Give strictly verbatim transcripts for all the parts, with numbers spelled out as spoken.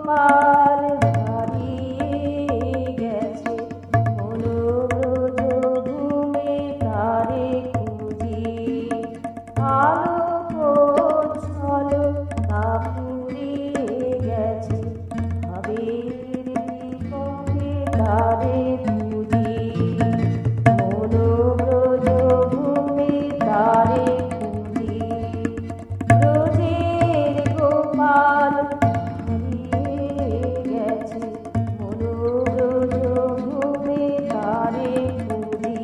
গোপাল হারিয়ে গেছে মনোব্রজ ভূমে তারে খুঁজি আলোক ঝলক কাপুরিয়ে গেছে ভাবের দীপকে তারে খুঁজি মনোব্রজ ভূমে তারে খুঁজি ব্রজের গোপাল হারিয়ে গেছে মনোব্রজ ভূমে তারে খুঁজি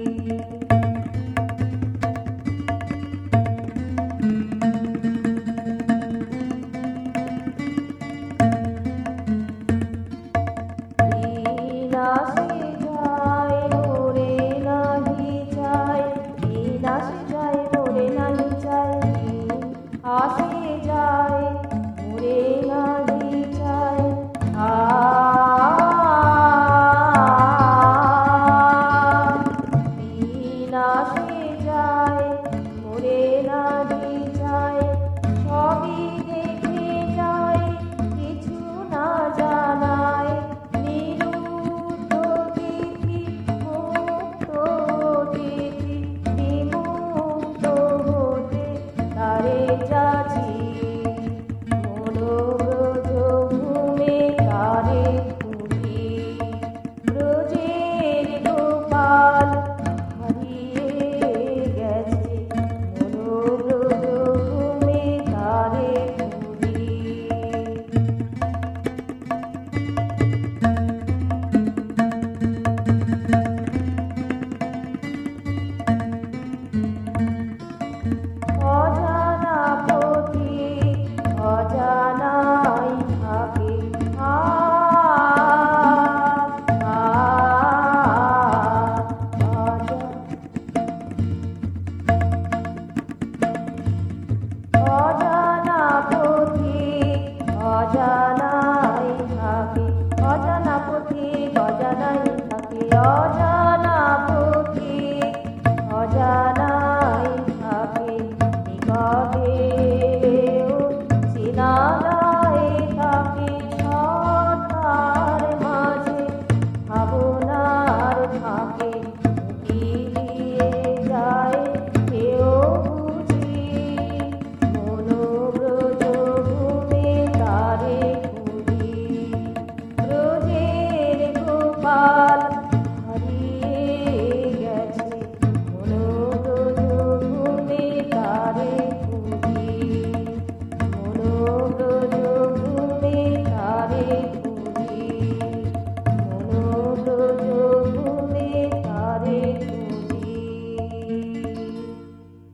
বিনাশে যায় মোরে নাহি চায় বিনাশে যায় মোরে নাহি চায় আসে যায় মোরে নাহি চায় আ বিনাশে যায় মোরে নাহি চায় সবই দেখে যায় কিছু না জানায় নিরুদ্ধ তিথি মুক্ত তিথি বিমুক্ত হতে তারে যাচি